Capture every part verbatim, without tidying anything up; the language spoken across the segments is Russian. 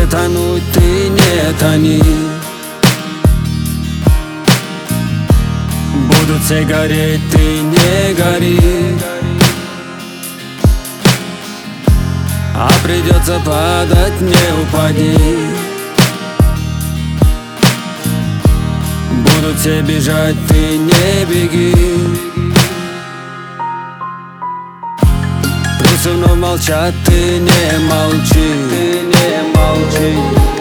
тонуть, ты не тони. Будут все гореть, ты не гори. А придется падать, не упади. Будут все бежать, ты не беги. Трусы вновь молчат, ты не молчи. Ты не молчи.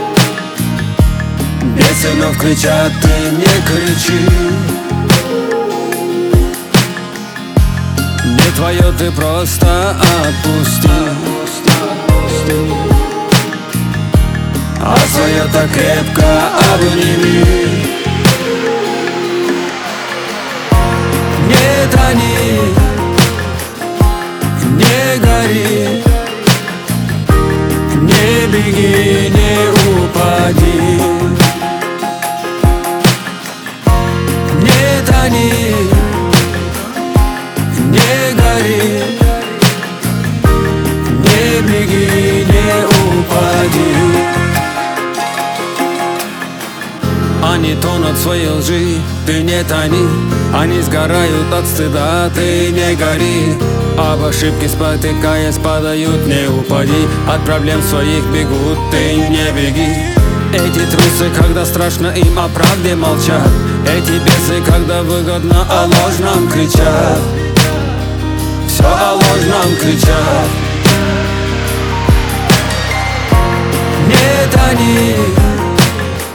Бесы вновь кричат, ты не кричи. Не твое, ты просто отпусти. А свое так крепко обними. Не тони, не гори, не беги, не упади. Не тони, не гори, не беги, не упади. Они тонут в своей лжи, ты не тони. Они сгорают от стыда, ты не гори. Об ошибке спотыкаясь падают, не упади. От проблем своих бегут, ты не беги. Эти трусы, когда страшно им о правде молчат. Эти бесы, когда выгодно о ложном кричат. Все о ложном кричат. Не тони,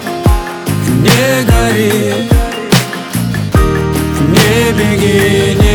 не гори, не беги, не